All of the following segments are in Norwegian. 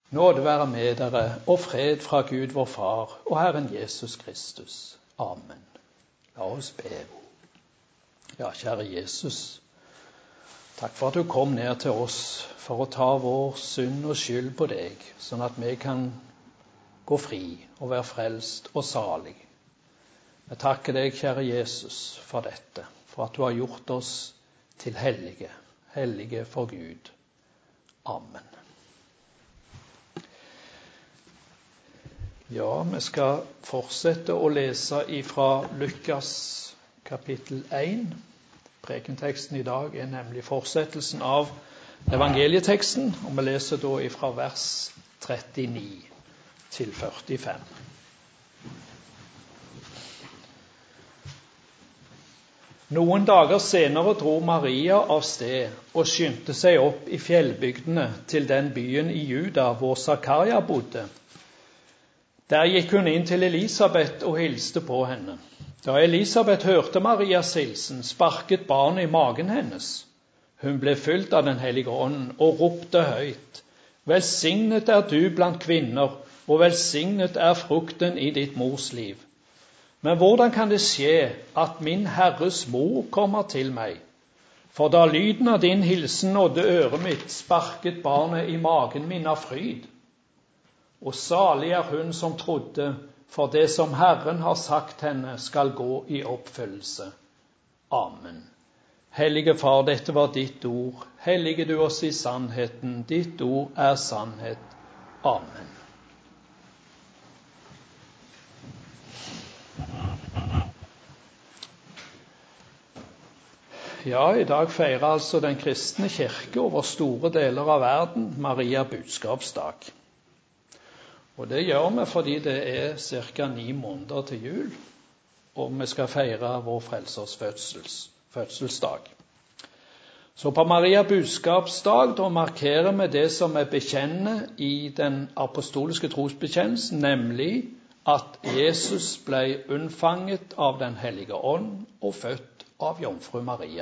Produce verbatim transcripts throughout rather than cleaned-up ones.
Nåde være med dere, og fred fra Gud vår Far og Herren Jesus Kristus. Amen. La oss be. Ja, kjære Jesus, takk for at du kom ned til oss for å ta vår synd og skyld på deg, sånn at vi kan gå fri og være frelst og salig. Jeg takker deg, kjære Jesus, for dette, for at du har gjort oss til hellige, hellige for Gud. Amen. Ja, vi skal fortsette å lese ifra Lukas kapittel én. Prekenteksten i dag er nemlig fortsettelsen av evangelieteksten, og vi leser da ifra vers trettini til førtifem. Noen dager senere dro Maria av sted og skyndte seg opp i fjellbygdene til den byen i Juda hvor Zakaria bodde. Der gikk hun inn til Elisabet og hilste på henne. Da Elisabet hørte Marias hilsen, sparket barnet i magen hennes. Hun ble fylt av den hellige ånden og ropte høyt: Velsignet er du blant kvinner, og velsignet er frukten i ditt mors liv. Men hvordan kan det skje at min Herres mor kommer til meg? For da lyden av din hilsen nådde øret mitt, sparket barnet i magen min av fryd. Og salig er hun som trodde, for det som Herren har sagt henne skal gå i oppfyllelse. Amen. Hellige Far, dette var ditt ord. Hellige du oss i sannheten. Ditt ord er sannhet. Amen. Ja, i dag feirer altså den kristne kirke over store deler av verden Maria budskapsdag. Og det gjør vi fordi det er cirka ni måneder til jul, og vi skal feire vår frelsers fødsels, fødselsdag. Så på Maria budskapsdag da markerer vi det som er bekjennende i den apostoliske trosbekjennelsen, nemlig at Jesus ble unnfanget av den hellige ånd og født av jomfru Maria.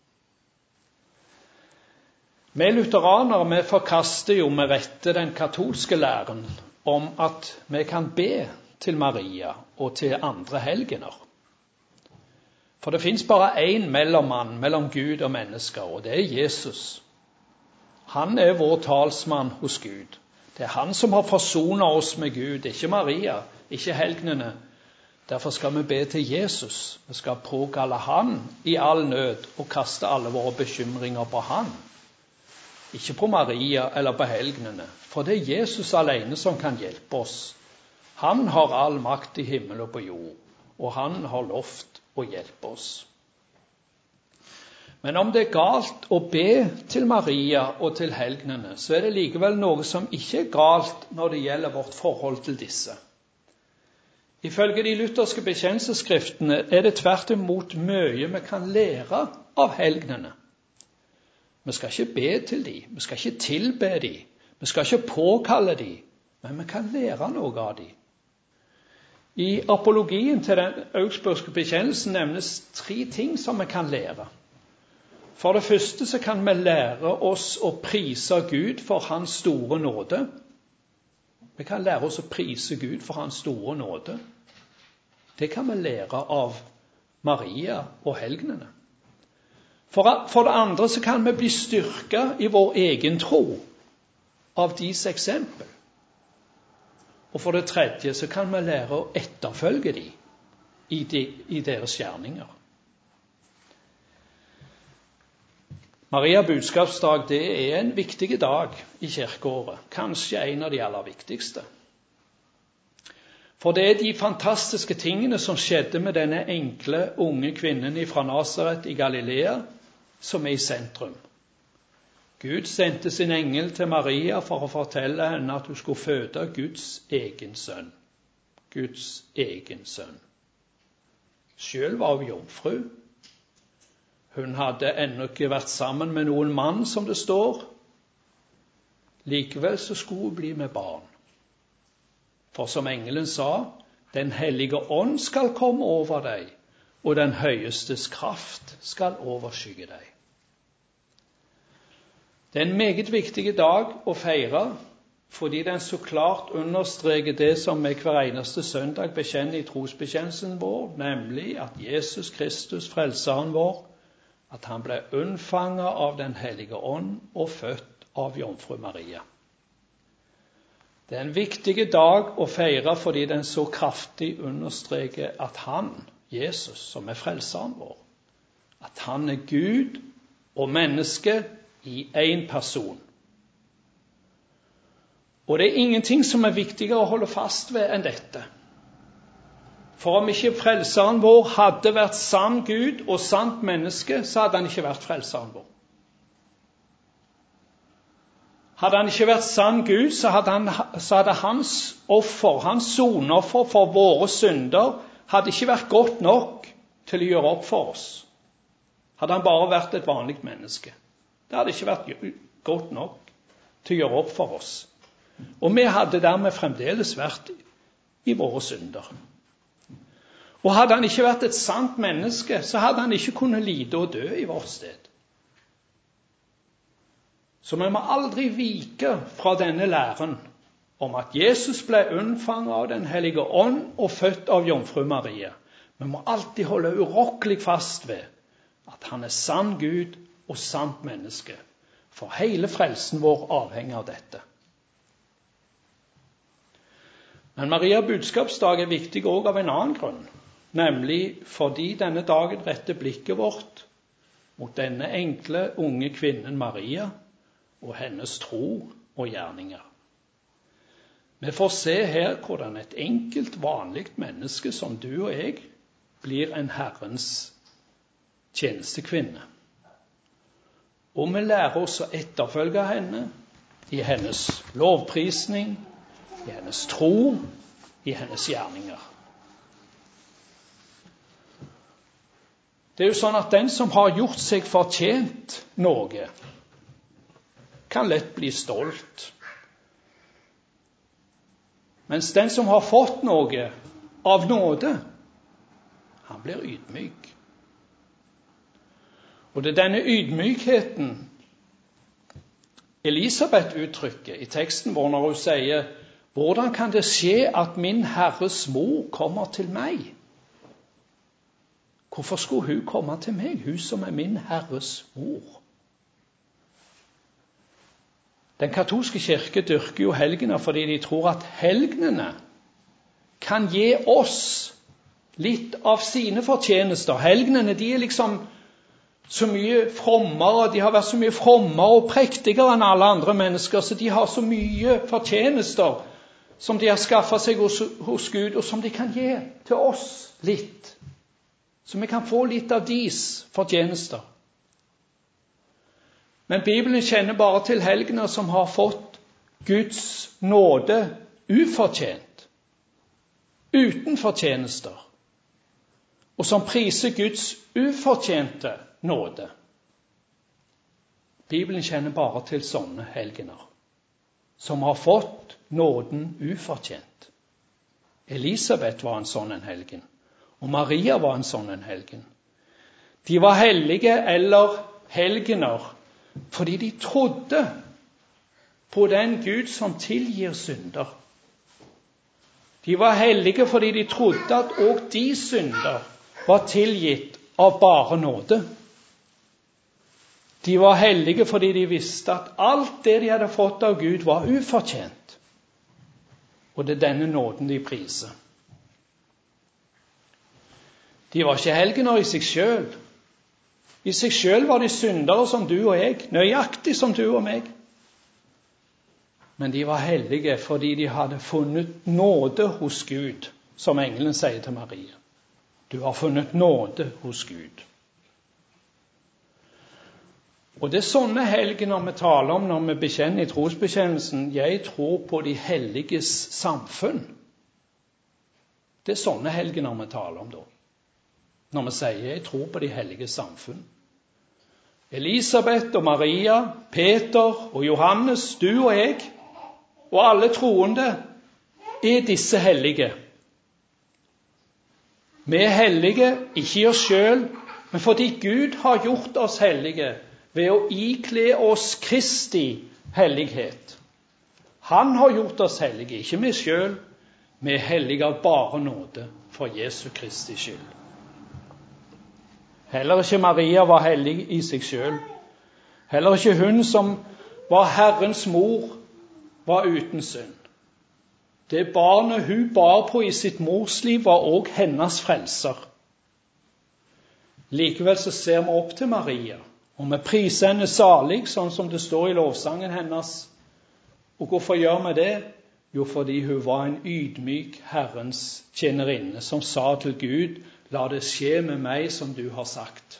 Vi lutheranere vi forkaster jo med rette den katolske læren om at vi kan be til Maria og til andre helgener. For det finnes bare én mellommann mellom Gud og mennesker, og det er Jesus. Han er vår talsmann hos Gud. Det er han som har forsonet oss med Gud, ikke Maria, ikke helgenene. Derfor skal vi be til Jesus. Vi skal påkalle han i all nød og kaste alle våre bekymringer på han. Ikke på Maria eller på helgenene, for det er Jesus alene som kan hjelpe oss. Han har all makt i himmel og på jord, og han har lovt å hjelpe oss. Men om det er galt å be til Maria og til helgenene, så er det likevel noe som ikke er galt når det gjelder vårt forhold til disse. Ifølge de lutherske bekjennelsesskriftene er det tvert imot mye vi kan lære av helgenene. Vi skal ikke be til dem, vi skal ikke tilbe dem, vi skal ikke påkalle dem, men vi kan lære noe av dem. I apologien til den augsburgske bekjennelsen nevnes tre ting som vi kan lære. For det første så kan vi lære oss å prise Gud for hans store nåde. Vi kan lære oss å prise Gud for hans store nåde. Det kan vi lære av Maria og helgenene. For, for det andre så kan vi bli styrket i vår egen tro av deres eksempel. Og for det tredje så kan vi lære å etterfølge dem i, de, i deres gjerninger. Maria budskapsdag det er en viktig dag i kirkeåret, kanskje en av de aller viktigste. For det er de fantastiske tingene som skjedde med denne enkle, unge kvinnen fra Nazaret i Galilea, som er i sentrum. Gud sendte sin engel til Maria for å fortelle henne at hun skulle føde Guds egen sønn. Guds egen sønn. Selv var hun jomfru. Hun hadde ennå ikke vært sammen med noen mann, som det står. Likevel så skulle hun bli med barn. For som engelen sa, den hellige ånd skal komme over deg, og den høyestes kraft skal overskygge deg. Det er en meget viktig dag å feire, fordi den så klart understreker det som vi hver eneste søndag bekjenner i trosbekjennelsen vår, nemlig at Jesus Kristus, frelseren vår, at han ble unnfanget av den hellige ånd og født av jomfru Maria. Det er en viktig dag å feire fordi den så kraftig understreker at han, Jesus, som er frelseren vår, at han er Gud og menneske i en person. Og det er ingenting som er viktigere å holde fast ved enn dette. For om ikke frelseren vår hadde vært sann Gud og sant menneske, så hadde han ikke vært frelseren vår. Hadde han ikke vært sann Gud, så hadde, han, så hadde hans offer, hans sonoffer for våre synder, hadde ikke vært godt nok til å gjøre opp for oss. Hadde han bare vært et vanlig menneske. Det hadde ikke vært godt nok til å gjøre opp for oss. Og vi hadde dermed fremdeles vært i våre synder. Og hadde han ikke vært et sant menneske, så hadde han ikke kunnet lide og dø i vårt sted. Så vi må aldri vike fra denne læren om at Jesus ble unnfanget av den hellige ånd og født av jomfru Maria. Vi må alltid holde urokkelig fast ved at han er sann Gud og sant menneske. For hele frelsen vår avhenger av dette. Men Maria budskapsdag er viktig også av en annen grunn, nemlig fordi denne dagen retter blikket vårt mot denne enkle, unge kvinnen Maria og hennes tro og gjerninger. Vi får se her hvordan et enkelt, vanlig menneske som du og jeg blir en Herrens tjenestekvinne. Og vi lærer oss å etterfølge henne i hennes lovprisning, i hennes tro, i hennes gjerninger. Det er jo sånn at den som har gjort seg fortjent noe, kan lett bli stolt. Mens den som har fått noe av nåde, han blir ydmyk. Og det er denne ydmykheten Elisabeth uttrykker i teksten vår når hun sier: hvordan kan det skje at min Herres mor kommer til meg? Hvorfor skulle hun komme til meg, hun som er min Herres mor? Den katolske kirke dyrker jo helgener fordi de tror at helgenene kan gi oss litt av sine fortjenester. Helgenene, de er liksom så mye frommere, de har vært så mye frommere og prektigere enn alle andre mennesker, så de har så mye fortjenester som de har skaffet seg hos, hos Gud, og som de kan gi til oss litt. Så vi kan få litt av deres fortjenester. Men Bibelen kjenner bare til helgener som har fått Guds nåde ufortjent, uten fortjenester, og som priser Guds ufortjente nåde. Bibelen kjenner bare til sånne helgener, som har fått nåden ufortjent. Elisabeth var en sånn en helgen, og Maria var en sånn en helgen. De var hellige eller helgener fordi de trodde på den Gud som tilgir synder. De var hellige fordi de trodde at også de synder var tilgitt av bare nåde. De var hellige fordi de visste at alt det de hadde fått av Gud var ufortjent. Og det er denne nåden de priser. De var ikke helgener i seg selv. I seg selv var de syndere som du og jeg, nøyaktig som du og meg. Men de var hellige fordi de hadde funnet nåde hos Gud, som engelen sier til Maria. Du har funnet nåde hos Gud. Og det er sånne helgener vi taler om når vi bekjenner i trosbekjennelsen. Jeg tror på de helliges samfunn. Det er sånne helgener vi taler om da. Når vi sier jeg tror på de helliges samfunn. Elisabeth og Maria, Peter og Johannes, du og jeg, og alle troende er disse hellige. Vi er hellige, ikke i oss selv, men fordi Gud har gjort oss hellige ved å ikle oss Kristi hellighet. Han har gjort oss hellige, ikke vi selv. Vi er hellige av bare nåde for Jesu Kristi skyld. Heller ikke Maria var hellig i seg selv. Heller ikke hun som var Herrens mor, var uten synd. Det barnet hun bar på i sitt morsliv var også hennes frelser. Likevel så ser vi opp til Maria, og vi priser henne salig, sånn som det står i lovsangen hennes. Og hvorfor gjør vi det? Jo, fordi hun var en ydmyk Herrens tjenerinne, som sa til Gud, la det skje med meg som du har sagt.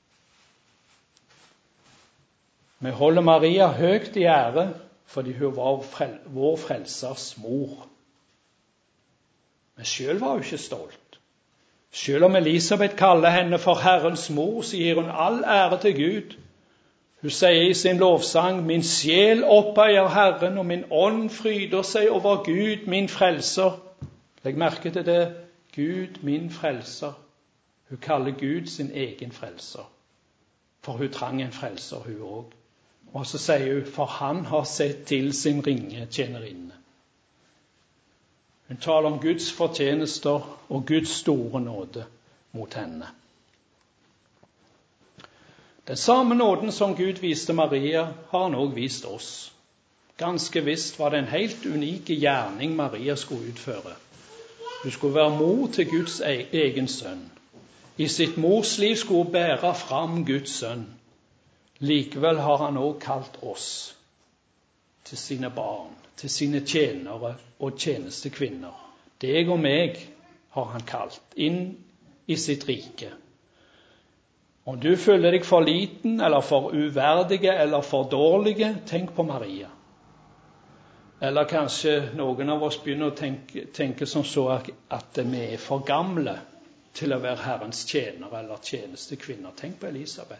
Vi holder Maria høyt i ære, fordi hun var frel- vår frelsers mor. Men selv var hun ikke stolt. Selv om Elisabeth kaller henne for Herrens mor, så gir hun all ære til Gud. Hun sier i sin lovsang, min sjel opphøyer Herren, og min ånd fryder seg over Gud, min frelser. Legg merke til det, Gud, min frelser. Hun kaller Gud sin egen frelser, for hun trang en frelser, hun også. Og så sier hun, for han har sett til sin ringe tjenerinne. Hun taler om Guds fortjenester og Guds store nåde mot henne. Den samme nåden som Gud viste Maria, har han også vist oss. Ganske visst var det en helt unik gjerning Maria skulle utføre. Hun skulle være mor til Guds egen sønn. I sitt mors liv skulle hun bære fram Guds sønn. Likevel har han også kalt oss til sine barn, til sine tjenere og tjenestekvinner. Deg og meg har han kalt inn i sitt rike. Om du føler deg for liten, eller for uverdige, eller for dårlige, tenk på Maria. Eller kanskje noen av oss begynner å tenke, tenke som så at vi er for gamle til å være Herrens tjenere eller tjenestekvinner. Tenk på Elisabeth.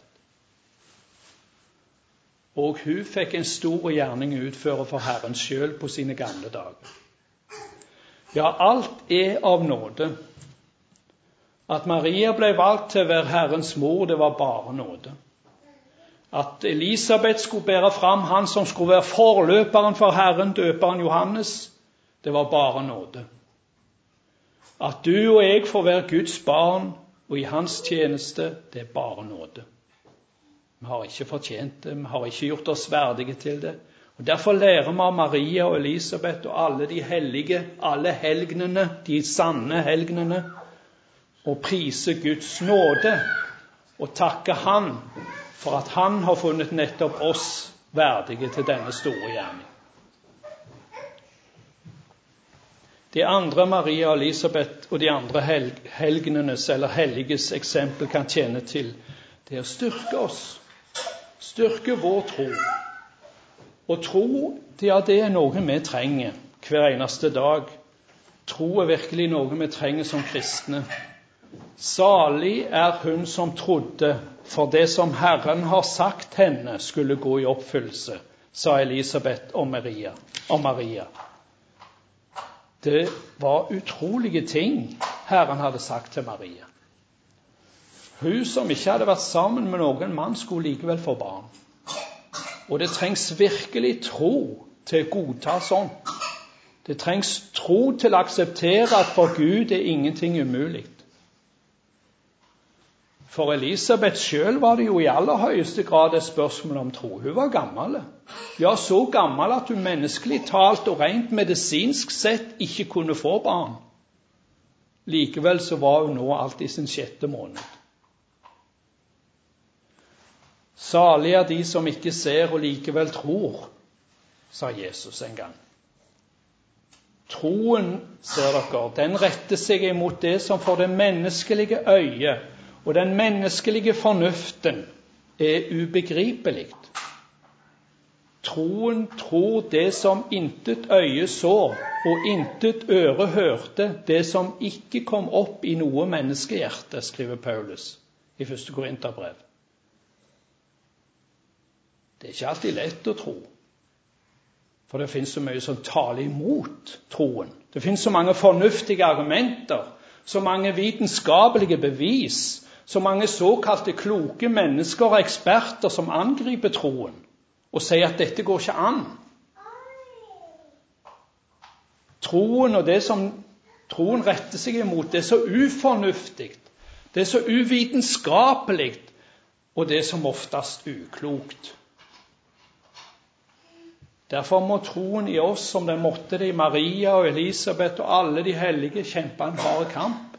Og hun fikk en stor gjerning å utføre for Herren selv på sine gamle dager. Ja, alt er av nåde. At Maria ble valgt til å være Herrens mor, det var bare nåde. At Elisabeth skulle bære fram han som skulle være forløperen for Herren, døperen Johannes, det var bare nåde. At du og jeg får være Guds barn og i hans tjeneste, det er bare nåde. Vi har ikke fortjent det, vi har ikke gjort oss verdige til det. Og derfor lærer vi av Maria og Elisabeth og alle de hellige, alle helgenene, de sanne helgenene, å prise Guds nåde og takke han for at han har funnet nettopp oss verdige til denne store gjerning. De andre, Maria og Elisabeth og de andre helg, helgenenes eller helliges eksempel kan tjene til, det er å styrke oss. Styrke vår tro. Og tro, ja, det er noe vi trenger hver eneste dag. Tro er virkelig noe vi trenger som kristne. Salig er hun som trodde, for det som Herren har sagt henne skulle gå i oppfyllelse, sa Elisabeth om Maria. Om Maria. Det var utrolige ting Herren hadde sagt til Maria. Hun som ikke hadde vært sammen med noen mann, skulle likevel få barn. Og det trengs virkelig tro til å godta sånn. Det trengs tro til å akseptere at for Gud er ingenting umulig. For Elisabeth selv var det jo i aller høyeste grad et spørsmål om tro. Hun var gammel. Ja, så gammel at hun menneskelig talt og rent medisinsk sett ikke kunne få barn. Likevel så var hun nå alt i sin sjette måned. Salig er de som ikke ser og likevel tror, sa Jesus en gang. Troen, ser dere, den retter seg imot det som for det menneskelige øyet og den menneskelige fornuften er ubegripelig. Troen tror det som intet øye så og intet øre hørte, det som ikke kom opp i noe menneskehjerte, skriver Paulus i første Korinterbrev. Det er ikke alltid lett å tro, for det finnes så mye som taler imot troen. Det finnes så mange fornuftige argumenter, så mange vitenskapelige bevis, så mange såkalte kloke mennesker og eksperter som angriper troen og sier at dette går ikke an. Troen og det som troen retter seg imot, det er så ufornuftig, det er så uvitenskapelig, og det er som oftest uklokt. Derfor må troen i oss, som den måtte det i Maria og Elisabeth og alle de hellige, kjempe en hard kamp.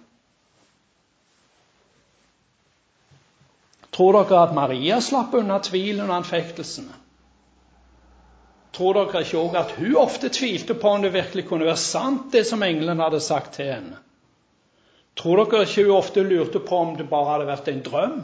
Tror dere at Maria slapp unna tvilen og anfektelsene? Tror dere ikke også at hun ofte tvilte på om det virkelig kunne være sant, det som engelen hadde sagt til henne? Tror dere ikke hun ofte lurte på om det bare hadde vært en drøm?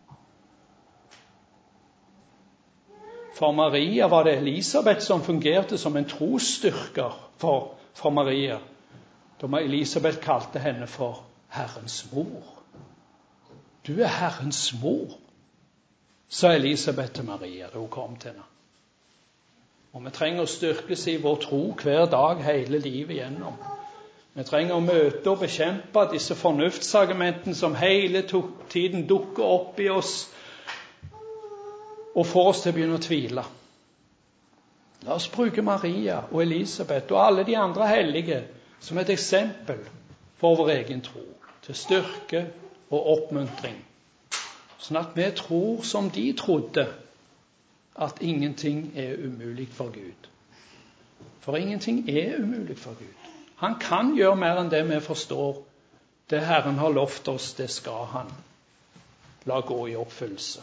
For Maria var det Elisabeth som fungerte som en trosstyrker for, for Maria, da Elisabeth kalte henne for Herrens mor. Du er Herrens mor, sa Elisabeth til Maria da hun kom til henne. Og vi trenger å styrkes i vår tro hver dag, hele livet igjennom. Vi trenger å møte og bekjempe disse fornuftsargumentene som hele tiden dukker opp i oss, og får oss til å begynne å tvile. La oss bruke Maria og Elisabeth og alle de andre hellige som et eksempel for vår egen tro, til styrke og oppmuntring, sånn at vi tror som de trodde, at ingenting er umulig for Gud. For ingenting er umulig for Gud. Han kan gjøre mer enn det vi forstår. Det Herren har lovt oss, det skal han la gå i oppfyllelse.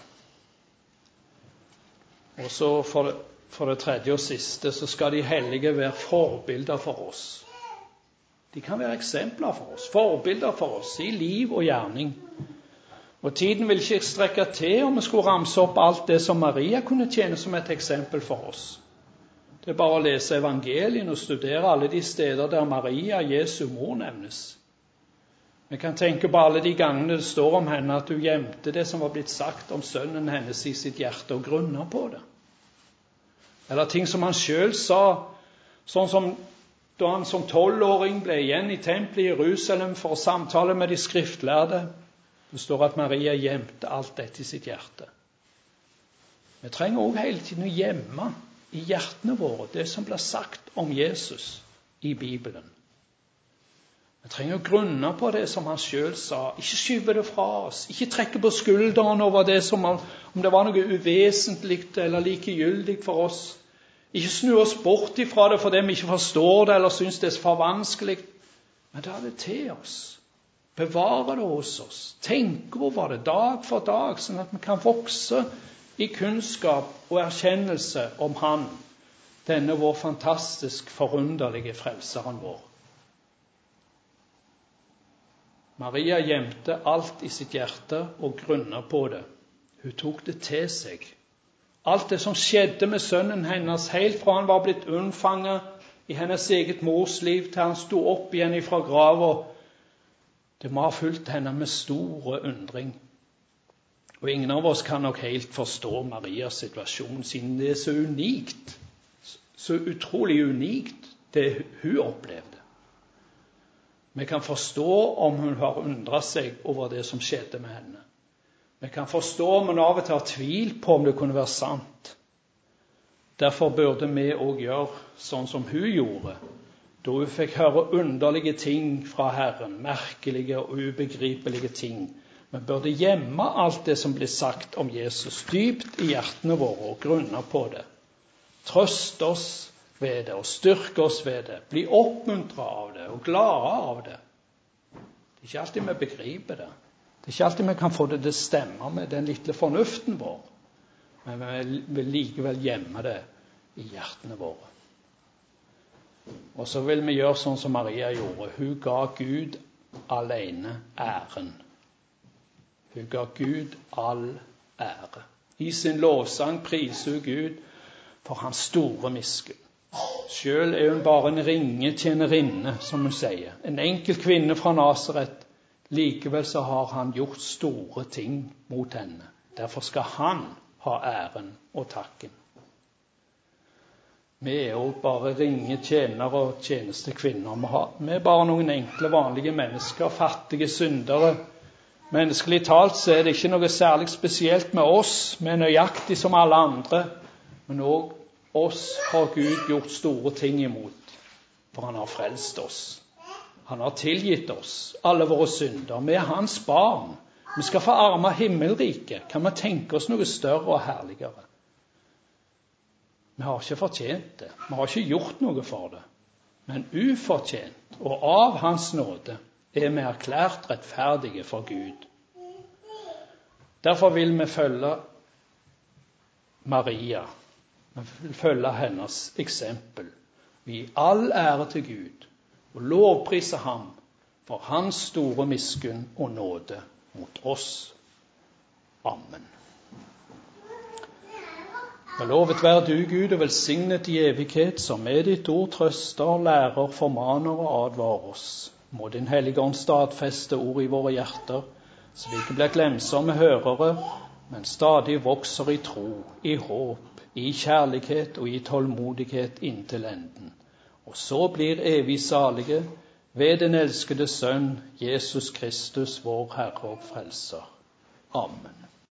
Og så for, for det tredje og siste, så skal de hellige være forbilder for oss. De kan være eksempler for oss, forbilder for oss i liv og gjerning. Og tiden vil ikke strekke til om vi skulle ramse opp alt det som Maria kunne tjene som et eksempel for oss. Det er bare å lese evangelien og studere alle de steder der Maria, Jesu mor, nevnes. Vi kan tenke på alle de gangene det står om henne at hun gjemte det som var blitt sagt om sønnen hennes i sitt hjerte og grunnet på det. Eller ting som han selv sa, sånn som da han som tolvåring ble igjen i tempelet i Jerusalem for å samtale med de skriftlærde. Det står at Maria gjemte alt dette i sitt hjerte. Vi trenger også hele tiden å gjemme i hjertene våre det som blir sagt om Jesus i Bibelen. Vi trenger å grunne på det som han selv sa. Ikke skyve det fra oss. Ikke trekke på skulderen over det som om, om det var noe uvesentlig eller likegyldig for oss. Ikke snu oss bort ifra det fordi vi ikke forstår det eller synes det er for vanskelig. Men ta det til oss. Bevare det hos oss. Tenke over det dag for dag, sånn at vi kan vokse i kunnskap og erkjennelse om han, denne vår fantastisk forunderlige frelseren vår. Maria gjemte alt i sitt hjerte og grunnet på det. Hun tok det til seg. Alt det som skjedde med sønnen hennes, helt fra han var blitt unnfanget i hennes eget mors liv, til han sto opp igjen fra graven, det må ha fulgt henne med store undring. Og ingen av oss kan nok helt forstå Marias situasjon, siden det er så unikt, så utrolig unikt det hun opplevde. Vi kan forstå om hun har undret seg over det som skjedde med henne. Vi kan forstå om hun av og til har tvil på om det kunne være sant. Derfor burde vi også gjøre sånn som hun gjorde, da hun fikk høre underlige ting fra Herren, merkelige og ubegripelige ting. Vi burde gjemme alt det som blir sagt om Jesus dypt i hjertene våre og grunne på det. Trøst oss ved det og styrke oss ved det. Bli oppmuntret av det og glade av det. Det er ikke alltid vi begriper det. Det er ikke alltid vi kan få det til å stemme med den lille fornuften vår. Men vi vil likevel gjemme det i hjertene våre. Og så vil vi gjøre sånn som Maria gjorde. Hun ga Gud alene æren. Hun ga Gud all ære. I sin lovsang priser hun Gud for hans store miskunn. Selv er hun bare en ringe tjenerinne, som hun sier. En enkel kvinne fra Nasaret. Likevel så har han gjort store ting mot henne. Derfor skal han ha æren og takken. Vi er jo bare ringe tjenere og tjenestekvinner. Vi er bare noen enkle, vanlige mennesker, fattige syndere. Menneskelig talt så er det ikke noe særlig spesielt med oss. Vi er nøyaktig som alle andre. Men også oss har Gud gjort store ting imot. for han har frelst oss. Han har tilgitt oss alle våre synder. Vi er hans barn. Vi skal få arme himmelriket. Kan vi tenke oss noe større og herligere? Vi har ikke fortjent det. Vi har ikke gjort noe for det. Men ufortjent og av hans nåde er vi erklært rettferdige for Gud. Derfor vil vi følge Maria. Vi vil følge hennes eksempel. Vi gir all ære til Gud og lovpriser ham for hans store miskunn og nåde mot oss. Amen. Lovet være du, Gud, og velsignet i evighet, som med ditt ord trøster, lærer, formaner og advarer oss. Må din hellige ånd stadfeste ord i våre hjerter, så vi ikke blir glemsomme hørere, men stadig vokser i tro, i håp, i kjærlighet og i tålmodighet inntil enden. Og så blir evig salige ved den elskede Sønn, Jesus Kristus, vår Herre og Frelser. Amen.